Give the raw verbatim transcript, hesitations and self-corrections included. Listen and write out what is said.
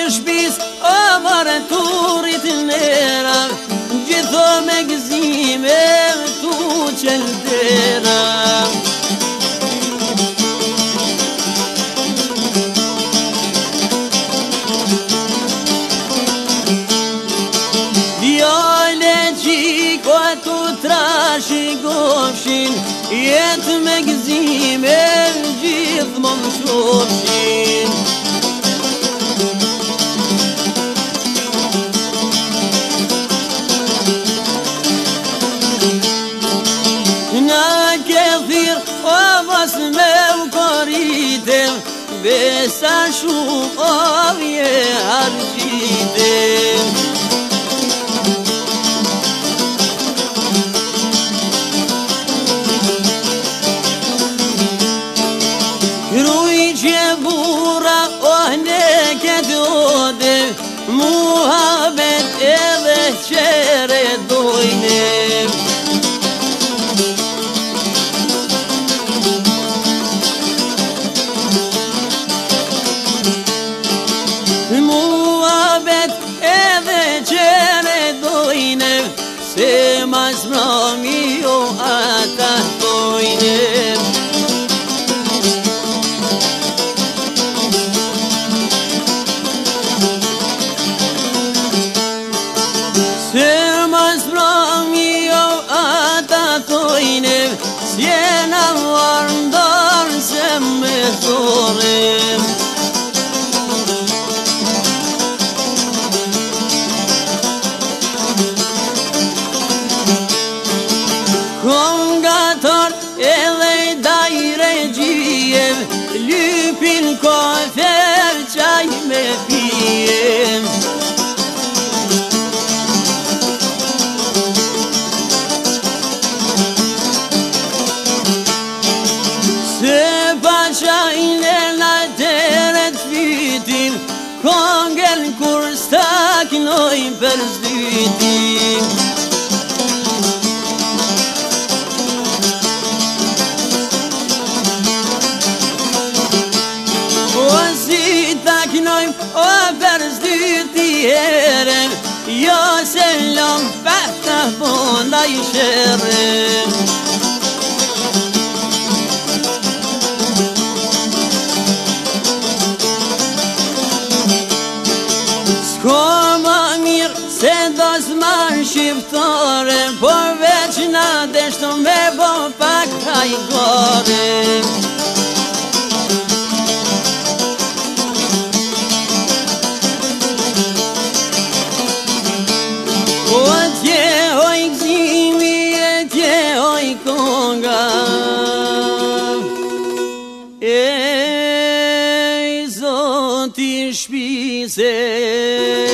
shpis o mare turit nera, gjitho me gëzime tu qeldera. Djale qiko tu trashi gofshin, jetë me gëzime gjithmon shofshin. Na ke thirë o mas me u korite, besa shumë o vje arqite. Kruj që bura o ne këtë ode, muhabet edhe qere dojne. Muhabet edhe qere dojne, se mas mrami o ata dojne. Se mas mrami o ata dojne, s'jena varndar se me thore. Kongator edhe i dajre gjijem, lypin kofer qaj me pijem. Se pa qajnë na teret fitin, kongen kur staknoj për zdytin. O për zdyti herën, jo se lom përta bonda i shërën. S'ko ma mirë se do s'man shqiptare, por veç na deshto me bo pak hajgore. Ej, Zoti shpise